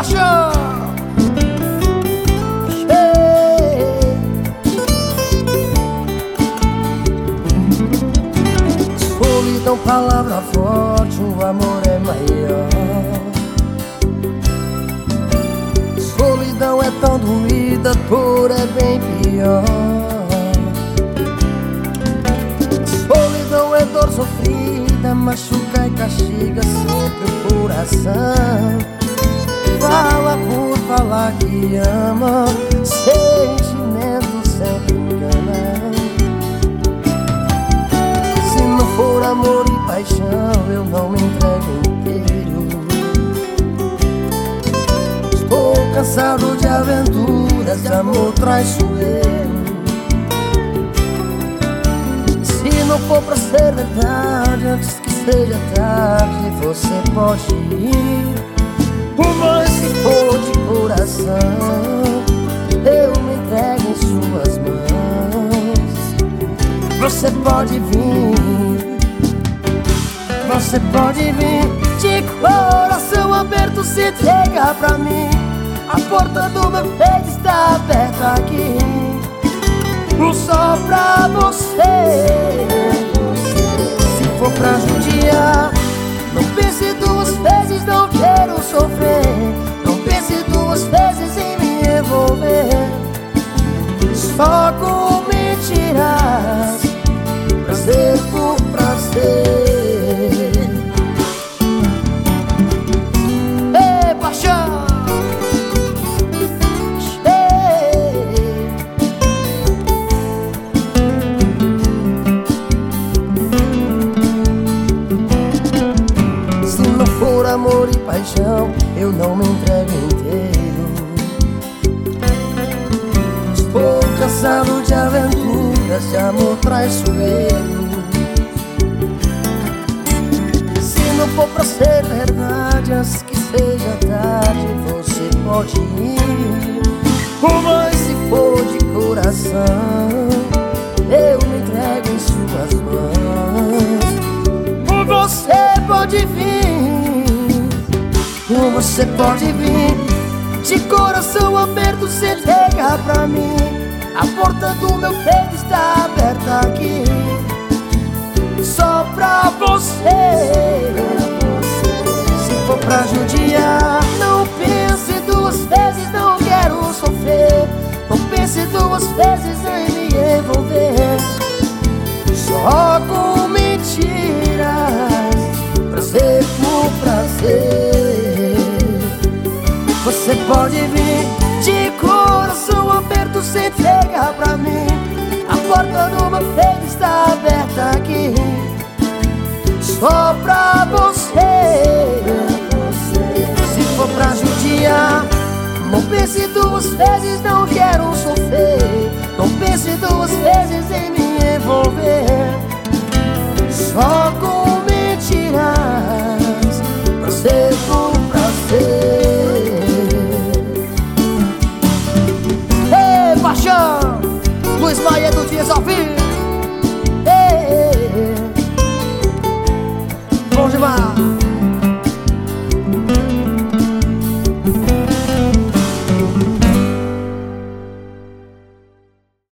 paixão. Solidão, palavra forte, o amor é maior. Solidão é tão doída, dor é bem pior. Solidão é dor sofrida, machuca e castiga sempre o coração. Fala por falar que ama, sentimento sempre engana. Se não for amor e paixão, eu não me entrego inteiro. Estou cansado de aventuras, de amor traiçoeiro. Se não for pra ser verdade, antes que seja tarde, você pode ir. Mas se for de coração, eu me entrego em suas mãos. Você pode vir, você pode vir. De coração aberto, se entrega pra mim. A porta do meu peito está aberta aqui, só pra você. Se for pra judiar, não pense duas vezes, não quero sofrer. Não pense duas vezes em me envolver só com mentiras, prazer por prazer. Ei, paixão! Amor e paixão, eu não me entrego inteiro. Estou cansado de aventuras, de amor traiçoeiro. Se não for pra ser verdade, antes que seja tarde, você pode ir. Mas se for de coração, eu me entrego em suas mãos. Você pode vir, você pode vir. De coração aberto, se entrega pra mim. A porta do meu peito está aberta aqui, só pra você. Se for pra judiar, não pense duas vezes, não quero sofrer. Não pense duas vezes em me envolver só com mentiras, prazer por prazer. Você pode vir. De coração aberto, se entrega pra mim. A porta do meu peito está aberta aqui, só pra você. Se for pra judiar, não pense duas vezes, não quero sofrer. Não pense duas vezes em me envolver só com mentiras, prazer por prazer. Paixão, Luiz Maia do Dias ao vivo.